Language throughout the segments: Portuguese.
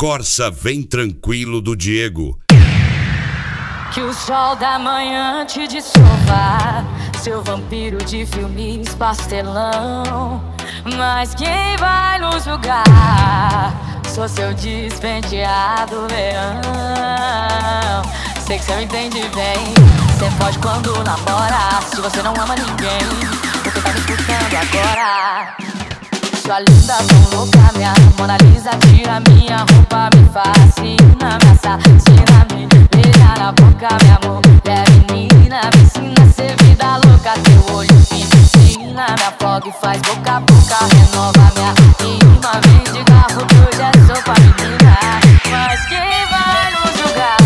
Corsa Vem Tranquilo do Diego. Que o sol da manhã te desova, seu vampiro de filmes pastelão. Mas quem vai nos julgar? Sou seu despenteado verão. Sei que cê me entende bem. Cê pode quando namora, se você não ama ninguém, porque tá me escutando agora. Sua linda, tão louca, minha Mona Lisa, tira minha roupa, me fascina, me assassina, me beija na boca, meu amor. É menina, me ensina a ser vida louca, teu olho me ensina, me afoga e faz boca a boca, renova minha rima, vem de garfo que hoje é sopa, menina. Mas quem vai nos julgar?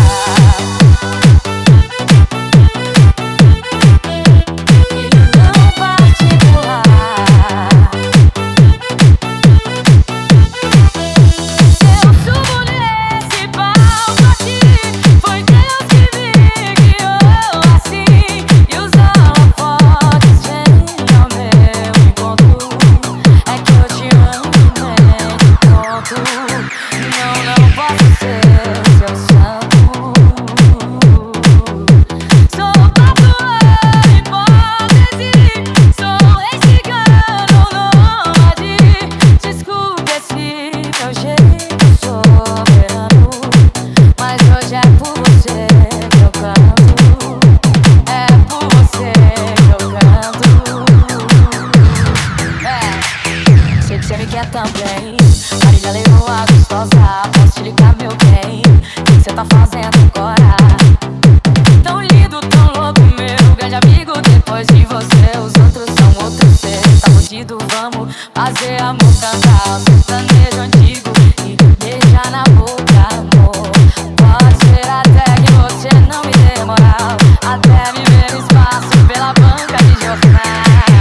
Também, Marília Leoa gostosa, posso te ligar, meu bem? O que cê tá fazendo agora? Tão lindo, tão louco, meu grande amigo. Depois de você, os outros são outros. Cê tá fudido, vamos fazer amor, cantar o sertanejo antigo e beijar na boca, amor. Pode ser até que você não me dê moral, até me ver no espaço pela banca de jornal.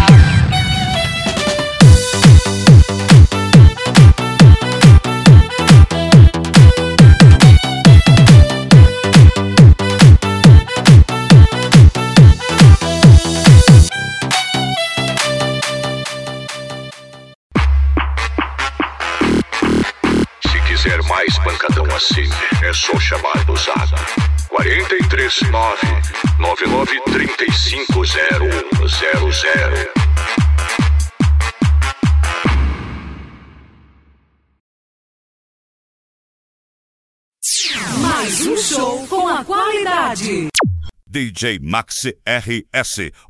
Mais pancadão assim, é só chamar do Zap 439-9935-0100. Mais um show com a qualidade. DJ Maxi RS.